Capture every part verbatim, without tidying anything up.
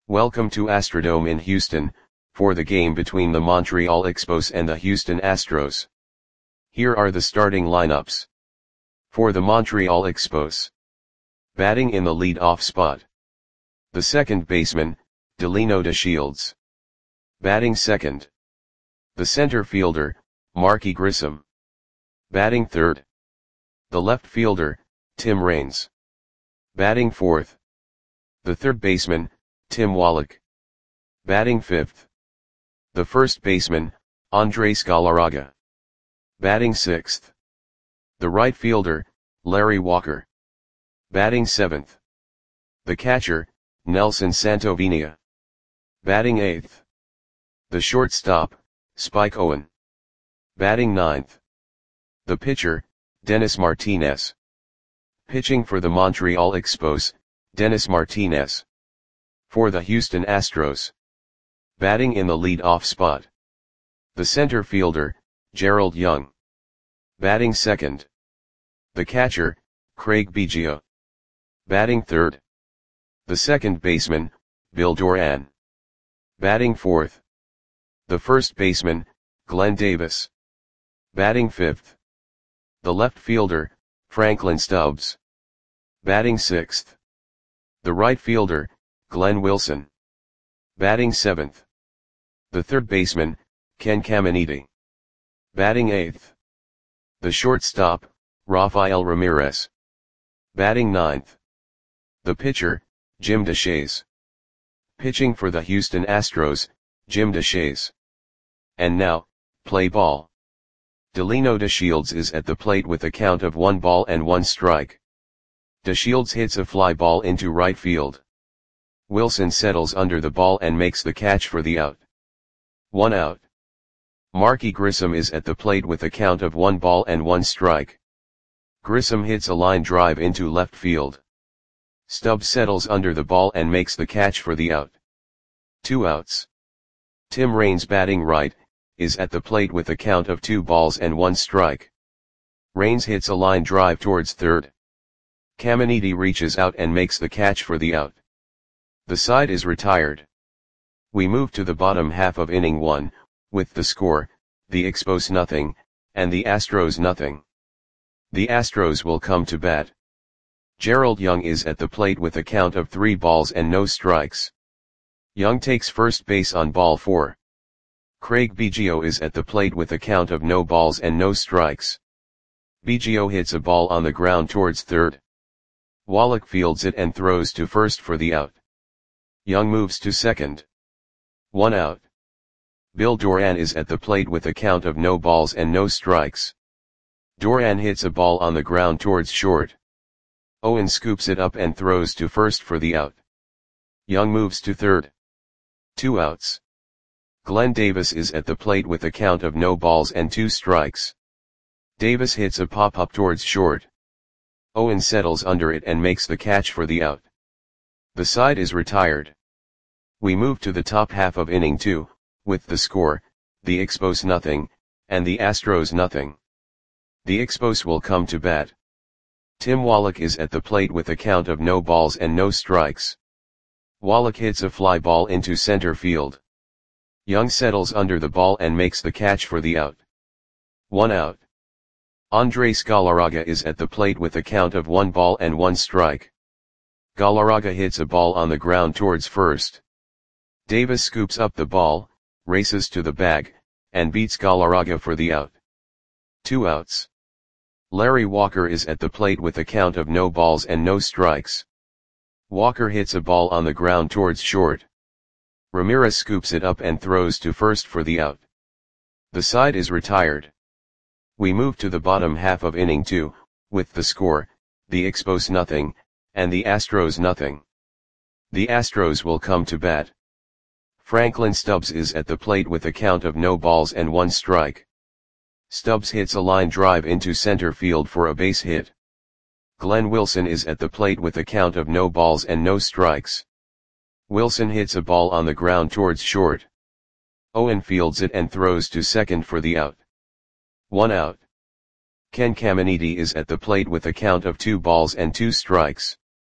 Welcome to Astrodome in Houston, for the game between the Montreal Expos and the Houston Astros. Here are the starting lineups. For the Montreal Expos. Batting in the lead-off spot. The second baseman, Delino DeShields. Batting second. The center fielder, Marky Grissom. Batting third. The left fielder, Tim Raines. Batting fourth. The third baseman, Tim Wallach. Batting fifth. The first baseman, Andres Galarraga. Batting sixth. The right fielder, Larry Walker. Batting seventh. The catcher, Nelson Santovenia. Batting eighth. The shortstop, Spike Owen. Batting ninth. The pitcher, Dennis Martinez. Pitching for the Montreal Expos, Dennis Martinez. For the Houston Astros. Batting in the lead-off spot. The center fielder, Gerald Young. Batting second. The catcher, Craig Biggio. Batting third. The second baseman, Bill Doran. Batting fourth. The first baseman, Glenn Davis. Batting fifth. The left fielder, Franklin Stubbs. Batting sixth. The right fielder, Glenn Wilson. Batting seventh. The third baseman, Ken Caminiti. Batting eighth. The shortstop, Rafael Ramirez. Batting ninth. The pitcher, Jim Deshaies. Pitching for the Houston Astros, Jim Deshaies. And now, play ball. Delino DeShields is at the plate with a count of one ball and one strike. DeShields hits a fly ball into right field. Wilson settles under the ball and makes the catch for the out. One out. Marky Grissom is at the plate with a count of one ball and one strike. Grissom hits a line drive into left field. Stubbs settles under the ball and makes the catch for the out. Two outs. Tim Raines, batting right, is at the plate with a count of two balls and one strike. Raines hits a line drive towards third. Caminiti reaches out and makes the catch for the out. The side is retired. We move to the bottom half of inning one, with the score, the Expos nothing, and the Astros nothing. The Astros will come to bat. Gerald Young is at the plate with a count of three balls and no strikes. Young takes first base on ball four. Craig Biggio is at the plate with a count of no balls and no strikes. Biggio hits a ball on the ground towards third. Wallach fields it and throws to first for the out. Young moves to second. One out. Bill Doran is at the plate with a count of no balls and no strikes. Doran hits a ball on the ground towards short. Owen scoops it up and throws to first for the out. Young moves to third. Two outs. Glenn Davis is at the plate with a count of no balls and two strikes. Davis hits a pop-up towards short. Owen settles under it and makes the catch for the out. The side is retired. We move to the top half of inning two, with the score, the Expos nothing, and the Astros nothing. The Expos will come to bat. Tim Wallach is at the plate with a count of no balls and no strikes. Wallach hits a fly ball into center field. Young settles under the ball and makes the catch for the out. One out. Andres Galarraga is at the plate with a count of one ball and one strike. Galarraga hits a ball on the ground towards first. Davis scoops up the ball, races to the bag, and beats Galarraga for the out. Two outs. Larry Walker is at the plate with a count of no balls and no strikes. Walker hits a ball on the ground towards short. Ramirez scoops it up and throws to first for the out. The side is retired. We move to the bottom half of inning two, with the score, the Expos nothing, and the Astros nothing. The Astros will come to bat. Franklin Stubbs is at the plate with a count of no balls and one strike. Stubbs hits a line drive into center field for a base hit. Glenn Wilson is at the plate with a count of no balls and no strikes. Wilson hits a ball on the ground towards short. Owen fields it and throws to second for the out. One out. Ken Caminiti is at the plate with a count of two balls and two strikes.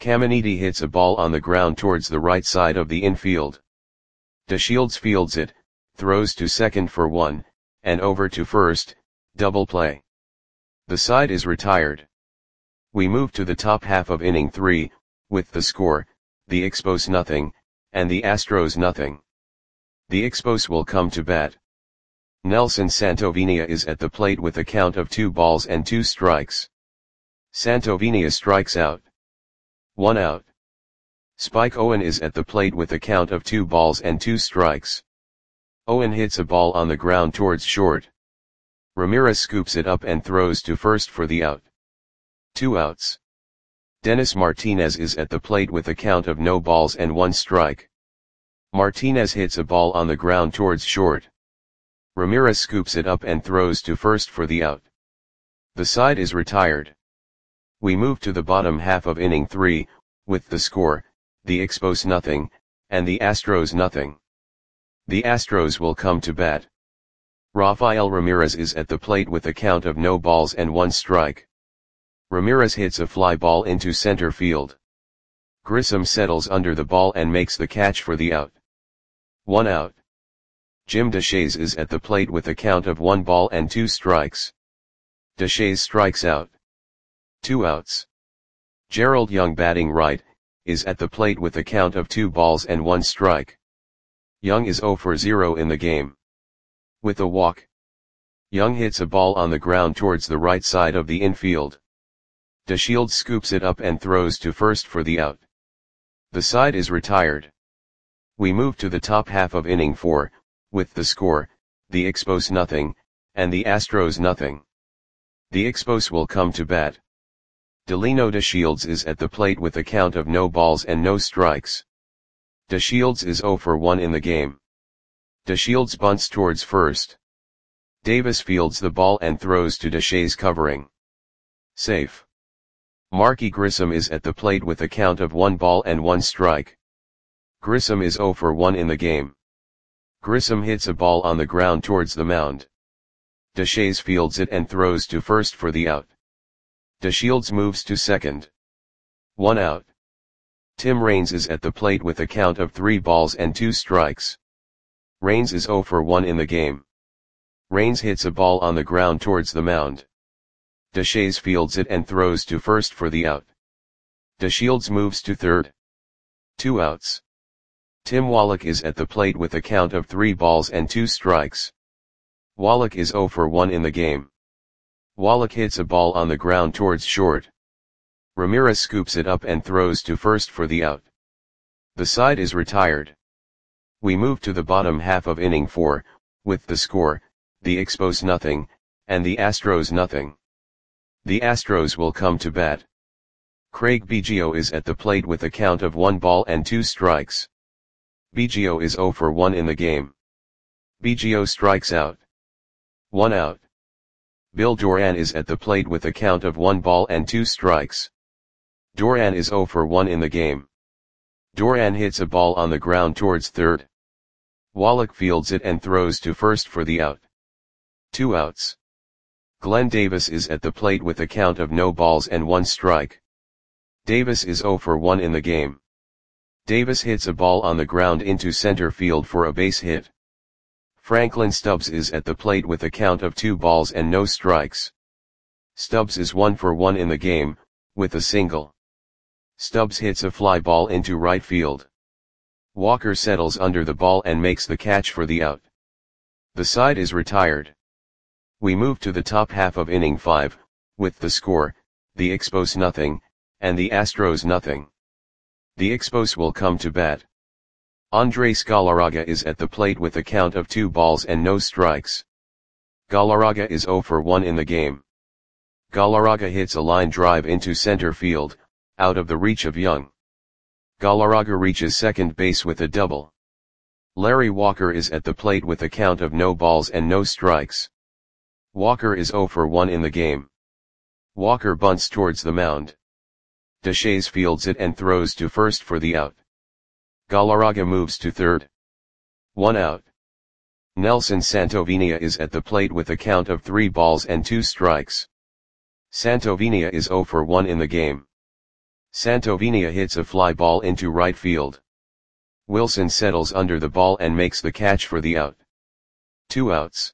Caminiti hits a ball on the ground towards the right side of the infield. DeShields fields it, throws to second for one, and over to first, double play. The side is retired. We move to the top half of inning three, with the score, the Expos nothing, and the Astros nothing. The Expos will come to bat. Nelson Santovenia is at the plate with a count of two balls and two strikes. Santovenia strikes out. One out. Spike Owen is at the plate with a count of two balls and two strikes. Owen hits a ball on the ground towards short. Ramirez scoops it up and throws to first for the out. Two outs. Dennis Martinez is at the plate with a count of no balls and one strike. Martinez hits a ball on the ground towards short. Ramirez scoops it up and throws to first for the out. The side is retired. We move to the bottom half of inning three, with the score, the Expos nothing, and the Astros nothing. The Astros will come to bat. Rafael Ramirez is at the plate with a count of no balls and one strike. Ramirez hits a fly ball into center field. Grissom settles under the ball and makes the catch for the out. One out. Jim Deshaies is at the plate with a count of one ball and two strikes. Deshaies strikes out. Two outs. Gerald Young batting right, is at the plate with a count of two balls and one strike. Young is zero for zero in the game. With a walk. Young hits a ball on the ground towards the right side of the infield. DeShields scoops it up and throws to first for the out. The side is retired. We move to the top half of inning four, with the score, the Expos nothing, and the Astros nothing. The Expos will come to bat. Delino DeShields is at the plate with a count of no balls and no strikes. DeShields is zero for one in the game. DeShields bunts towards first. Davis fields the ball and throws to Deshaies covering. Safe. Marky Grissom is at the plate with a count of one ball and one strike. Grissom is zero for one in the game. Grissom hits a ball on the ground towards the mound. Deshaies fields it and throws to first for the out. DeShields moves to second. One out. Tim Raines is at the plate with a count of three balls and two strikes. Raines is zero for one in the game. Raines hits a ball on the ground towards the mound. Deshaies fields it and throws to first for the out. DeShields moves to third. Two outs. Tim Wallach is at the plate with a count of three balls and two strikes. Wallach is zero for one in the game. Wallach hits a ball on the ground towards short. Ramirez scoops it up and throws to first for the out. The side is retired. We move to the bottom half of inning four, with the score, the Expos nothing, and the Astros nothing. The Astros will come to bat. Craig Biggio is at the plate with a count of one ball and two strikes. Biggio is zero for one in the game. Biggio strikes out. One out. Bill Doran is at the plate with a count of one ball and two strikes. Doran is zero for one in the game. Doran hits a ball on the ground towards third. Wallach fields it and throws to first for the out. Two outs. Glenn Davis is at the plate with a count of no balls and one strike. Davis is zero for one in the game. Davis hits a ball on the ground into center field for a base hit. Franklin Stubbs is at the plate with a count of two balls and no strikes. Stubbs is one for one in the game, with a single. Stubbs hits a fly ball into right field. Walker settles under the ball and makes the catch for the out. The side is retired. We move to the top half of inning five, with the score, the Expos nothing, and the Astros nothing. The Expos will come to bat. Andres Galarraga is at the plate with a count of two balls and no strikes. Galarraga is zero for one in the game. Galarraga hits a line drive into center field, out of the reach of Young. Galarraga reaches second base with a double. Larry Walker is at the plate with a count of no balls and no strikes. Walker is zero for one in the game. Walker bunts towards the mound. Deshaies fields it and throws to first for the out. Galarraga moves to third. One out. Nelson Santovenia is at the plate with a count of three balls and two strikes. Santovenia is zero for one in the game. Santovenia hits a fly ball into right field. Wilson settles under the ball and makes the catch for the out. Two outs.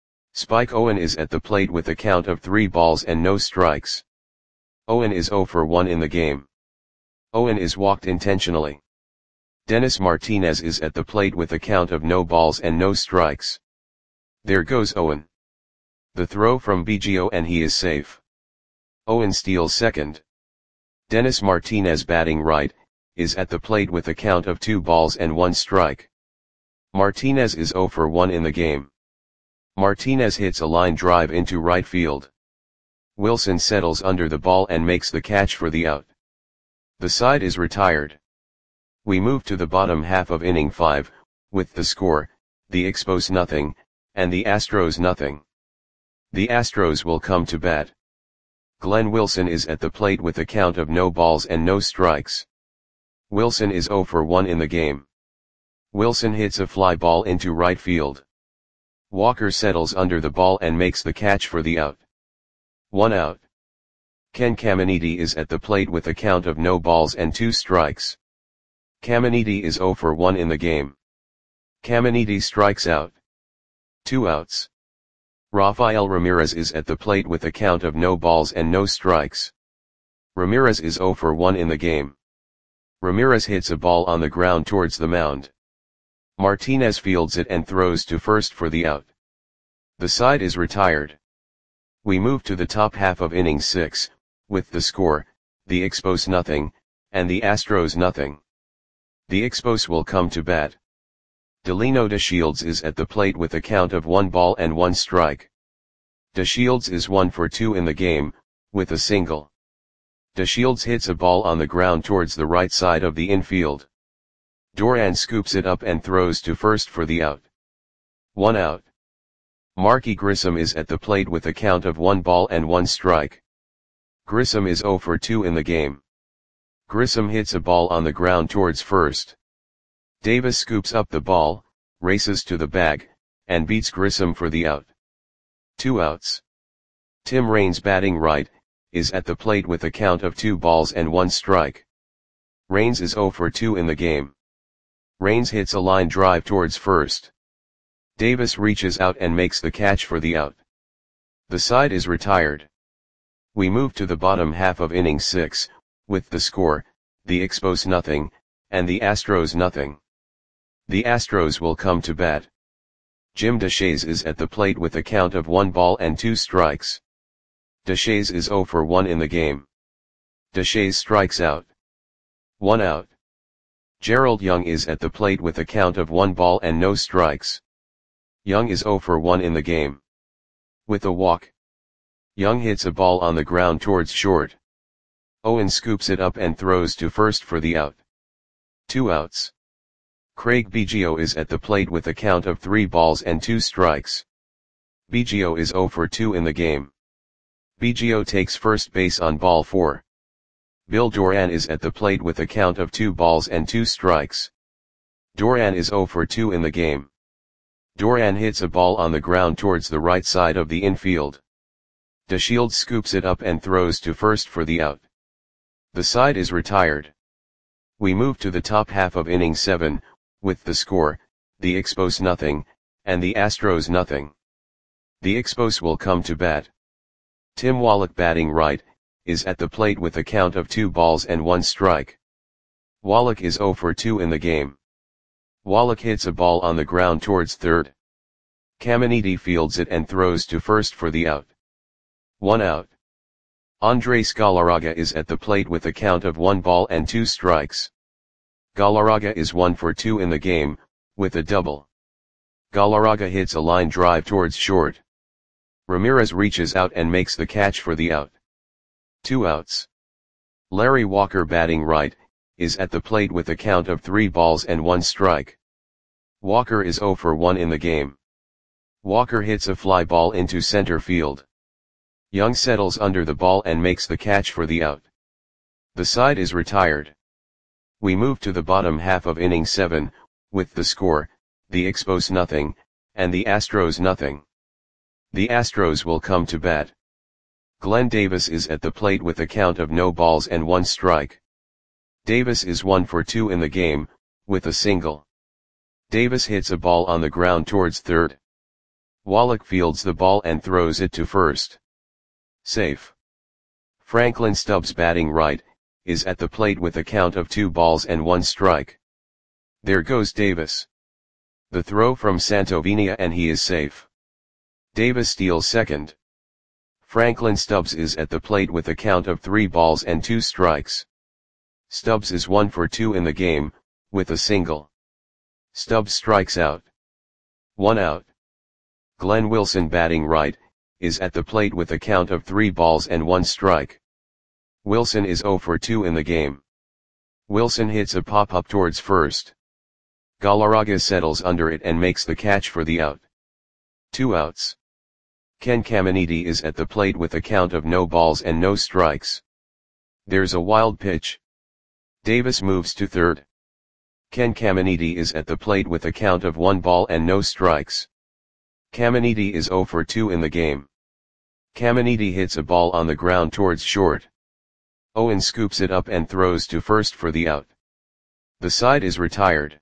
Spike Owen is at the plate with a count of three balls and no strikes. Owen is zero for one in the game. Owen is walked intentionally. Dennis Martinez is at the plate with a count of no balls and no strikes. There goes Owen. The throw from Biggio and he is safe. Owen steals second. Dennis Martinez batting right, is at the plate with a count of two balls and one strike. Martinez is zero for one in the game. Martinez hits a line drive into right field. Wilson settles under the ball and makes the catch for the out. The side is retired. We move to the bottom half of inning five, with the score, the Expos nothing, and the Astros nothing. The Astros will come to bat. Glenn Wilson is at the plate with a count of no balls and no strikes. Wilson is zero for one in the game. Wilson hits a fly ball into right field. Walker settles under the ball and makes the catch for the out. One out. Ken Caminiti is at the plate with a count of no balls and two strikes. Caminiti is zero for one in the game. Caminiti strikes out. Two outs. Rafael Ramirez is at the plate with a count of no balls and no strikes. Ramirez is zero for one in the game. Ramirez hits a ball on the ground towards the mound. Martinez fields it and throws to first for the out. The side is retired. We move to the top half of inning six, with the score, the Expos nothing, and the Astros nothing. The Expos will come to bat. Delino DeShields is at the plate with a count of one ball and one strike. DeShields is one for two in the game, with a single. DeShields hits a ball on the ground towards the right side of the infield. Duran scoops it up and throws to first for the out. One out. Marky Grissom is at the plate with a count of one ball and one strike. Grissom is zero for two in the game. Grissom hits a ball on the ground towards first. Davis scoops up the ball, races to the bag, and beats Grissom for the out. Two outs. Tim Raines batting right, is at the plate with a count of two balls and one strike. Raines is zero for two in the game. Raines hits a line drive towards first. Davis reaches out and makes the catch for the out. The side is retired. We move to the bottom half of inning six, with the score, the Expos nothing, and the Astros nothing. The Astros will come to bat. Jim Deshaies is at the plate with a count of one ball and two strikes. Deshaies is zero for one in the game. Deshaies strikes out. One out. Gerald Young is at the plate with a count of one ball and no strikes. Young is zero for one in the game. With a walk. Young hits a ball on the ground towards short. Owen scoops it up and throws to first for the out. Two outs. Craig Biggio is at the plate with a count of three balls and two strikes. Biggio is zero for two in the game. Biggio takes first base on ball four. Bill Doran is at the plate with a count of two balls and two strikes. Doran is zero for two in the game. Doran hits a ball on the ground towards the right side of the infield. DeShields scoops it up and throws to first for the out. The side is retired. We move to the top half of inning seven, with the score, the Expos nothing, and the Astros nothing. The Expos will come to bat. Tim Wallach batting right, is at the plate with a count of two balls and one strike. Wallach is zero for two in the game. Wallach hits a ball on the ground towards third. Caminiti fields it and throws to first for the out. One out. Andres Galarraga is at the plate with a count of one ball and two strikes. Galarraga is one for two in the game, with a double. Galarraga hits a line drive towards short. Ramirez reaches out and makes the catch for the out. Two outs. Larry Walker batting right, is at the plate with a count of three balls and one strike. Walker is zero for one in the game. Walker hits a fly ball into center field. Young settles under the ball and makes the catch for the out. The side is retired. We move to the bottom half of inning seven, with the score, the Expos nothing, and the Astros nothing. The Astros will come to bat. Glenn Davis is at the plate with a count of no balls and one strike. Davis is one for two in the game, with a single. Davis hits a ball on the ground towards third. Wallach fields the ball and throws it to first. Safe. Franklin Stubbs, batting right, is at the plate with a count of two balls and one strike. There goes Davis. The throw from Santovenia and he is safe. Davis steals second. Franklin Stubbs is at the plate with a count of three balls and two strikes. Stubbs is one for two in the game, with a single. Stubbs strikes out. One out. Glenn Wilson, batting right, is at the plate with a count of three balls and one strike. Wilson is zero for two in the game. Wilson hits a pop-up towards first. Galarraga settles under it and makes the catch for the out. Two outs. Ken Caminiti is at the plate with a count of no balls and no strikes. There's a wild pitch. Davis moves to third. Ken Caminiti is at the plate with a count of one ball and no strikes. Caminiti is zero for two in the game. Caminiti hits a ball on the ground towards short. Owen scoops it up and throws to first for the out. The side is retired.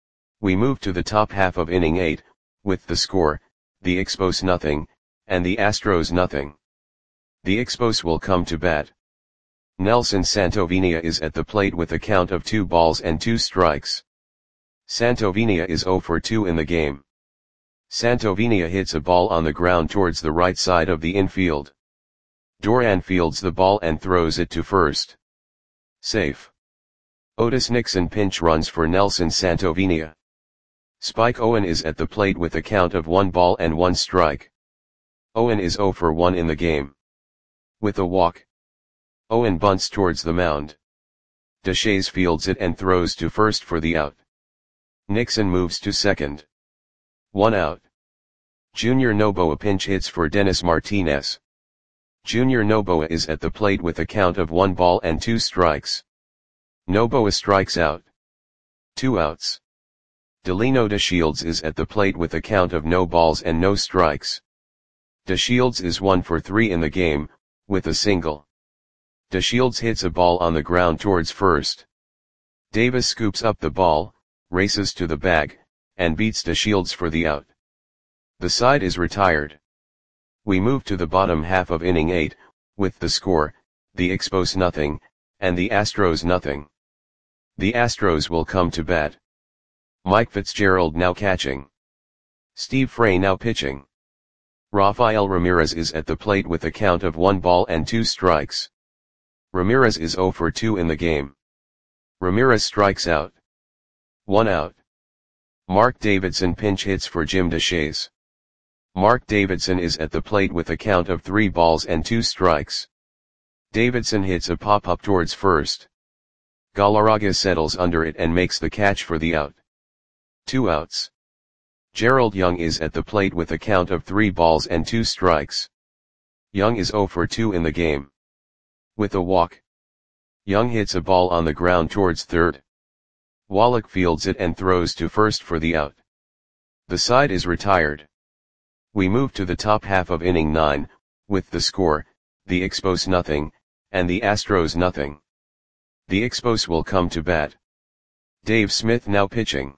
We move to the top half of inning eight, with the score, the Expos nothing, and the Astros nothing. The Expos will come to bat. Nelson Santovenia is at the plate with a count of two balls and two strikes. Santovenia is zero for two in the game. Santovenia hits a ball on the ground towards the right side of the infield. Doran fields the ball and throws it to first. Safe. Otis Nixon pinch runs for Nelson Santovenia. Spike Owen is at the plate with a count of one ball and one strike. Owen is zero for one in the game. With a walk. Owen bunts towards the mound. Deshaies fields it and throws to first for the out. Nixon moves to second. One out. Junior Noboa pinch hits for Dennis Martinez. Junior Noboa is at the plate with a count of one ball and two strikes. Noboa strikes out. Two outs. Delino DeShields is at the plate with a count of no balls and no strikes. DeShields is one for three in the game, with a single. DeShields hits a ball on the ground towards first. Davis scoops up the ball, races to the bag, and beats DeShields for the out. The side is retired. We move to the bottom half of inning eight, with the score, the Expos nothing, and the Astros nothing. The Astros will come to bat. Mike Fitzgerald now catching. Steve Frey now pitching. Rafael Ramirez is at the plate with a count of one ball and two strikes. Ramirez is zero for two in the game. Ramirez strikes out. One out. Mark Davidson pinch hits for Jim Deshaies. Mark Davidson is at the plate with a count of three balls and two strikes. Davidson hits a pop-up towards first. Galarraga settles under it and makes the catch for the out. Two outs. Gerald Young is at the plate with a count of three balls and two strikes. Young is zero for two in the game. With a walk. Young hits a ball on the ground towards third. Wallach fields it and throws to first for the out. The side is retired. We move to the top half of inning nine, with the score, the Expos nothing, and the Astros nothing. The Expos will come to bat. Dave Smith now pitching.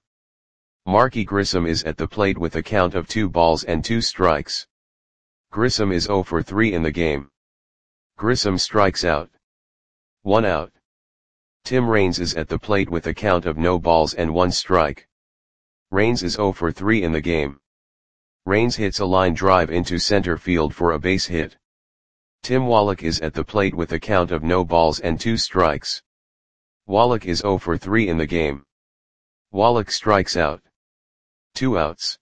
Marky Grissom is at the plate with a count of two balls and two strikes. Grissom is zero for three in the game. Grissom strikes out. One out. Tim Raines is at the plate with a count of no balls and one strike. Raines is zero for three in the game. Raines hits a line drive into center field for a base hit. Tim Wallach is at the plate with a count of no balls and two strikes. Wallach is zero for three in the game. Wallach strikes out. Two outs.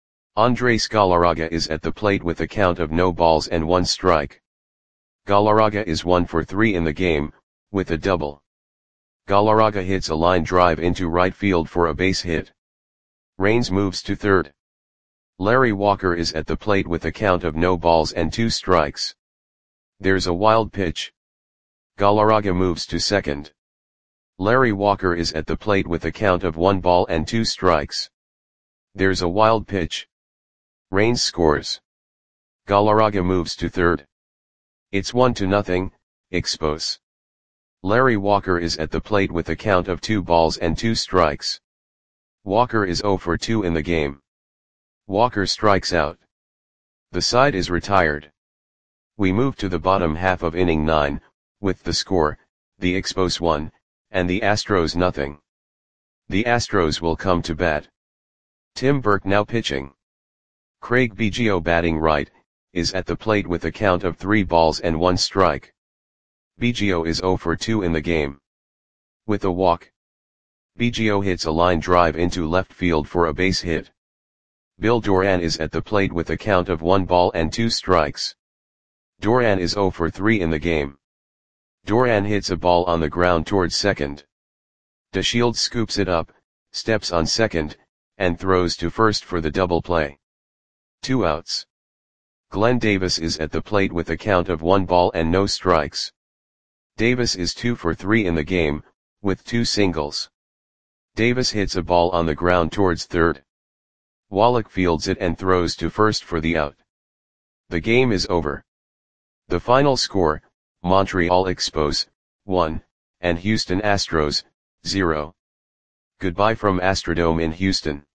Andres Galarraga is at the plate with a count of no balls and one strike. Galarraga is one for three in the game, with a double. Galarraga hits a line drive into right field for a base hit. Raines moves to third. Larry Walker is at the plate with a count of no balls and two strikes. There's a wild pitch. Galarraga moves to second. Larry Walker is at the plate with a count of one ball and two strikes. There's a wild pitch. Raines scores. Galarraga moves to third. It's one to nothing, Expos. Larry Walker is at the plate with a count of two balls and two strikes. Walker is zero for two in the game. Walker strikes out. The side is retired. We move to the bottom half of inning nine, with the score, the Expos one, and the Astros nothing. The Astros will come to bat. Tim Burke now pitching. Craig Biggio batting right, is at the plate with a count of three balls and one strike. Biggio is zero for two in the game. With a walk, Biggio hits a line drive into left field for a base hit. Bill Doran is at the plate with a count of one ball and two strikes. Doran is zero for three in the game. Doran hits a ball on the ground towards second. DeShields scoops it up, steps on second, and throws to first for the double play. Two outs. Glenn Davis is at the plate with a count of one ball and no strikes. Davis is two for three in the game, with two singles. Davis hits a ball on the ground towards third. Wallach fields it and throws to first for the out. The game is over. The final score, Montreal Expos, one, and Houston Astros, zero. Goodbye from Astrodome in Houston.